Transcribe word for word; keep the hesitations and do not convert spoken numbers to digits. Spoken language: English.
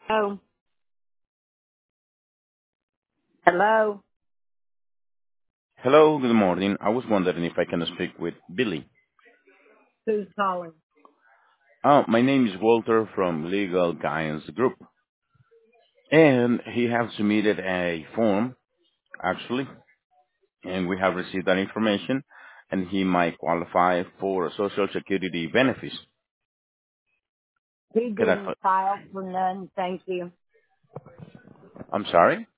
Oh, hello. Hello, good morning. I was wondering if I can speak with Billy. Who's calling? Oh, my name is Walter from Legal Guidance Group, and he has submitted a form, actually, and we have received that information, and he might qualify for Social Security benefits. He Can I, didn't fi- file for none, thank you. I'm sorry?